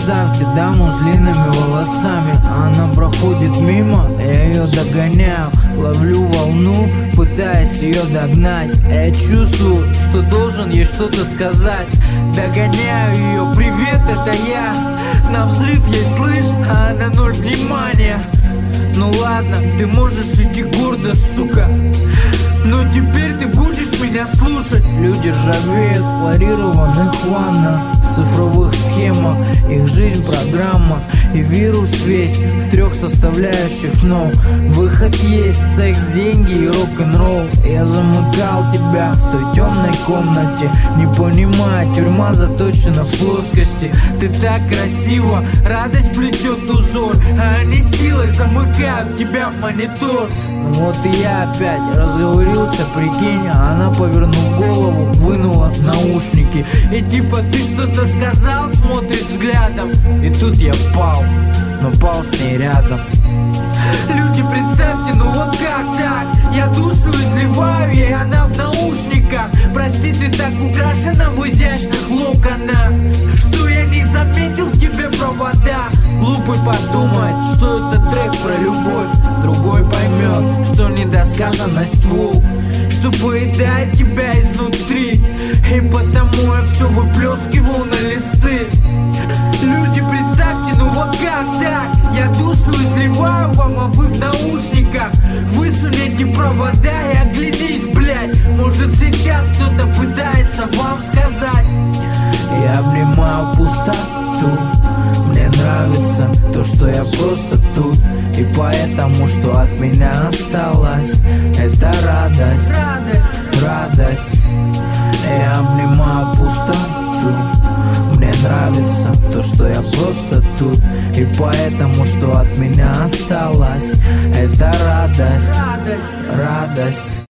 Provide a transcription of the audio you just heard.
представьте даму с длинными волосами. Она проходит мимо, я ее догоняю. Ловлю волну, пытаясь ее догнать. Я чувствую, что должен ей что-то сказать. Догоняю ее, привет, это я. На взрыв ей слышь, а она ноль внимания. Ну ладно, ты можешь идти гордо, сука, но теперь ты будешь меня слушать. Люди ржавеют в хлорированных ваннах, в цифровых схемах. Их жизнь программа, и вирус весь в 3 составляющих, но выход есть: секс, деньги и рок-н-ролл. Я замыкал тебя в той темной комнате, не понимая, тюрьма заточена в плоскости. Ты так красиво, радость плетет узор, а они силой замыкают тебя в монитор. Ну вот и я опять разговорился, прикинь. А она, повернув голову, вынула наушники. И типа ты что-то сказал, смотрит взглядом. И тут я пал, но пал с ней рядом. Люди, представьте, ну вот как так? Я душу изливаю, и она в наушниках. Прости, ты так украшена в изящных локонах, что я не заметил в тебе провода. Глупый подумает, что это трек про любовь. Другой поймет, что недосказанность волк, что поедает тебя изнутри. И потому я все выплескивал на листы. Люди, представьте, ну вот как так? Я душу изливаю вам, а вы в наушниках. Высунете провода и оглянись, блядь. Может сейчас кто-то пытается вам сказать. Я обнимаю пустоту. Мне нравится то, что я просто тут. И поэтому, что от меня осталось, это радость, радость. Я обнимаю пустоту. Мне нравится то, что я просто тут. И поэтому, что от меня осталось, это радость, радость.